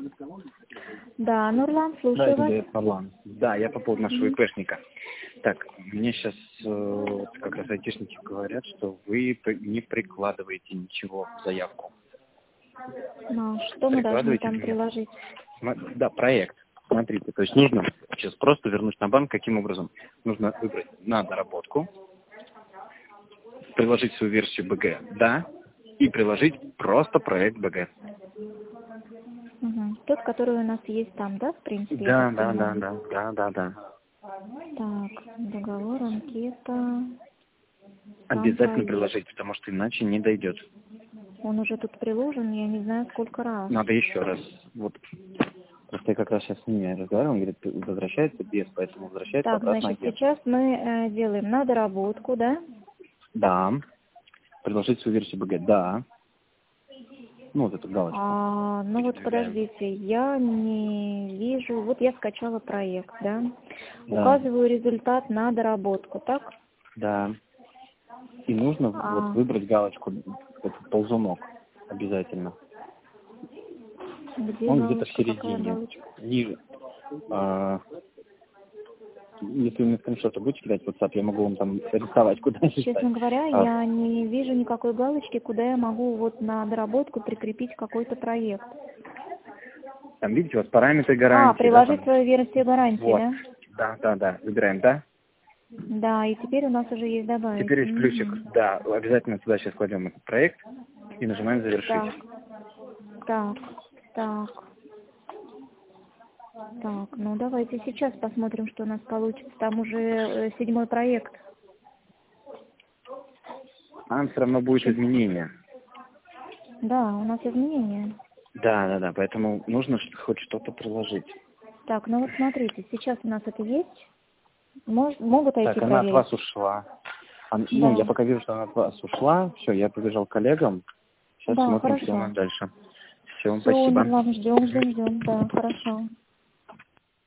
Да, Нурлан, Да, слушаю вас. это Нурлан. Да, я по поводу нашего ИПшника. Так, мне сейчас как раз айтишники говорят, что вы не прикладываете ничего в заявку. Ну, что мы должны там приложить? Да, проект. Смотрите, то есть нужно сейчас просто вернуть на банк. Каким образом? Нужно выбрать на доработку, приложить свою версию БГ, да, и приложить просто проект БГ. Угу. Тот, который у нас есть там, да, в принципе? Да. Так, договор, анкета. Обязательно приложить, потому что иначе не дойдет. Он уже тут приложен, я не знаю, сколько раз. Надо еще раз. Вот. Просто я как раз сейчас с ними разговаривал, он говорит, возвращается без, поэтому возвращается Так, обратно значит, агент. сейчас мы делаем на доработку, да? Да. Приложить свою версию БГ, да. Ну, вот эту галочку. Ну вот подождите, я не вижу. Вот я скачала проект, да? Указываю результат на доработку, так? Да. И нужно вот выбрать галочку, этот ползунок обязательно. Где Он галочка? где-то в середине. Ниже. Если вы мне скриншоты будете кидать в WhatsApp, я могу вам там рисовать, куда листать. Честно говоря, я не вижу никакой галочки, куда я могу вот на доработку прикрепить какой-то проект. Там, видите, у вас параметры гарантии. Приложить свою версию гарантии, вот. Да? Да. Выбираем, да? Да, и теперь у нас уже есть добавить. Теперь есть плюсик. Да, обязательно туда сейчас кладем этот проект и нажимаем завершить. Так, ну давайте сейчас посмотрим, что у нас получится. Там уже 7-й проект. Там все равно будет изменение. Да, у нас изменения. Да, поэтому нужно хоть что-то приложить. Так, ну вот смотрите, сейчас у нас это есть. Могут IT Так, она проверить? от вас ушла. Ну, я пока вижу, что она от вас ушла. Все, я побежал к коллегам. Сейчас смотрим, что у нас дальше. Все, спасибо. Ладно, ждем. Да, хорошо.